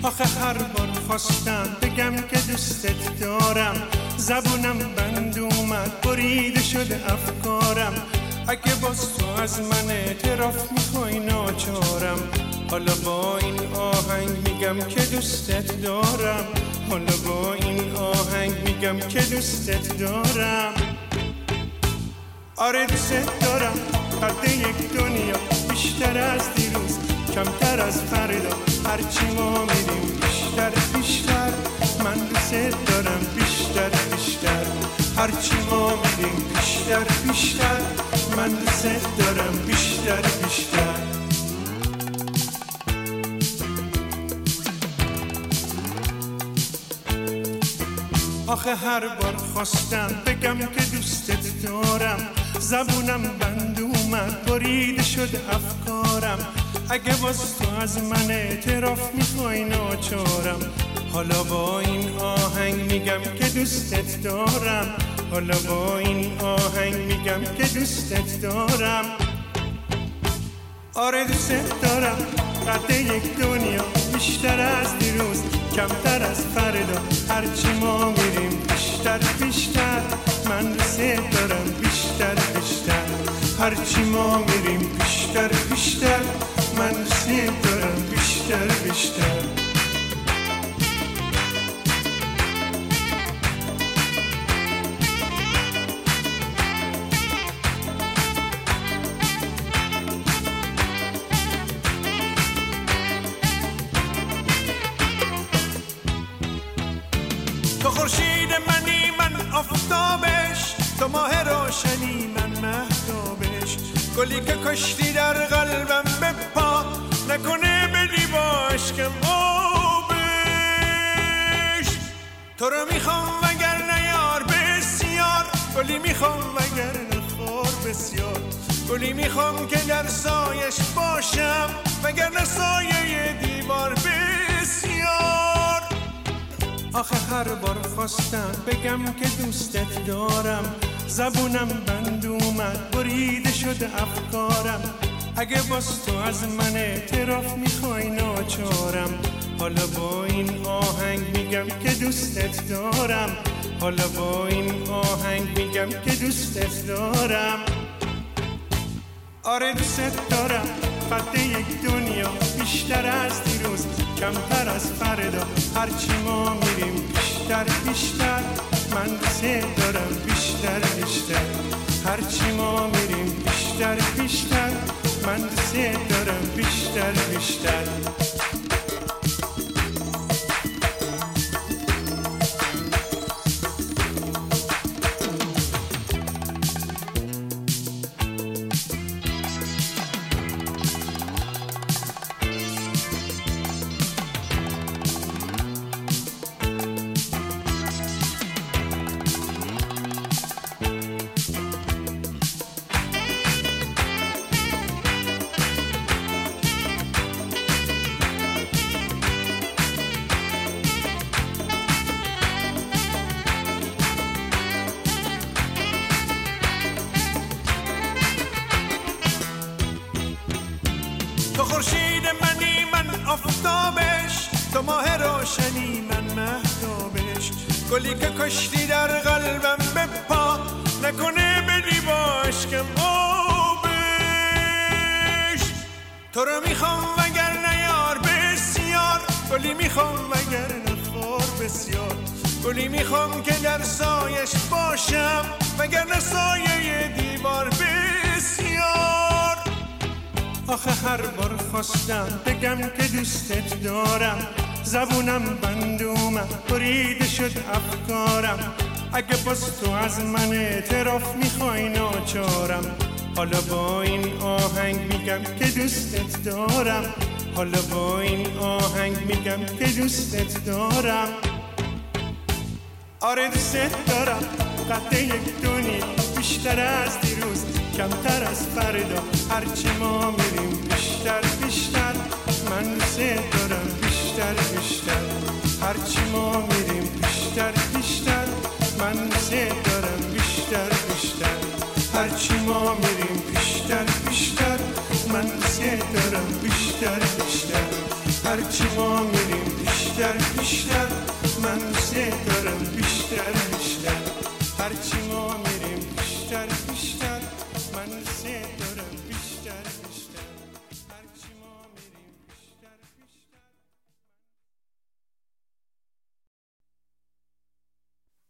آخه هر بار خواستم بگم که دوستت دارم، زبونم بند اومد بریده شده افکارم. اگه باز تو از من اعتراف میخوای ناچارم، حالا با این آهنگ میگم که دوستت دارم، حالا با این آهنگ میگم که دوستت دارم. آره دوستت دارم، قد یک دنیا، بیشتر از دیروز کمتر از فردا، هرچی ما میریم بیشتر بیشتر. من دوستت دارم بیشتر بیشتر، هرچی ما میریم بیشتر بیشتر. من دوستت دارم بیشتر بیشتر. آخه هر بار خواستم بگم که دوستت دارم، زبونم بند اومد بریده شده افکارم. اگه باز تو از من اعتراف میخوای ناچارم، حالا با این آهنگ میگم که دوستت دارم، حالا با این آهنگ میگم که دوستت دارم. آره دوستت دارم، قد یک دنیا، بیشتر از دیروز کمتر از فردا، هرچی ما میریم بیشتر بیشتر. من دوستت دارم بیشتر بیشتر، هرچی ما میریم بیشتر بیشتر. من دوستت دارم بیشتر بیشتر. تو خورشید منی من آفتابش، تو ماه روشنی من مهتابش. گلی که کشتی در قلبم بپا، نکنه بدی باش که آبش. تو رو میخوام وگرنه یار بسیار، گلی میخوام وگرنه خار بسیار. گلی میخوام که در سایش باشم، وگرنه سایه دیوار بسیار. آخه هر بار خواستم بگم که دوستت دارم، زبونم بند اومد بریده شده افکارم. اگه باز تو از من اعتراف میخوای ناچارم، حالا با این آهنگ میگم که دوستت دارم، حالا با این آهنگ میگم که دوستت دارم. آره دوستت دارم، قد یک دنیا، بیشتر از دیروز کمتر از فردا، هرچی ما میریم بیشتر بیشتر. من دوستت دارم بیشتر بیشتر، هرچی ما میریم بیشتر بیشتر. من دوستت دارم بیشتر بیشتر. تو خورشید منی من آفتابش، تو ماه روشنی من مهتابش. گلی که کشتی در قلبم بپا، نکنه بدی باش که آبش. تو رو میخوام وگرنه یار بسیار، گلی میخوام وگرنه خار بسیار. گلی میخوام که در سایش باشم، وگرنه سایه دیوار بسیار. آخه هر بار خواستم بگم که دوستت دارم، زبونم بند اومد بریده شد افکارم. اگه باز تو از من اعتراف میخوای ناچارم، حالا با این آهنگ میگم که دوستت دارم، حالا با این آهنگ میگم که دوستت دارم. آره دوستت دارم، قد یک دنیا، بیشتر از دیروز کمتر از فردا، هرچی ما میریم بیشتر بیشتر. من دوستت دارم بیشتر بیشتر، هرچی ما میریم بیشتر بیشتر. من دوستت دارم بیشتر بیشتر، هرچی ما میریم بیشتر بیشتر. من دوستت دارم بیشتر بیشتر، هرچی ما میریم بیشتر بیشتر بیشتر من دوست دارم بیشتر بیشتر هرچی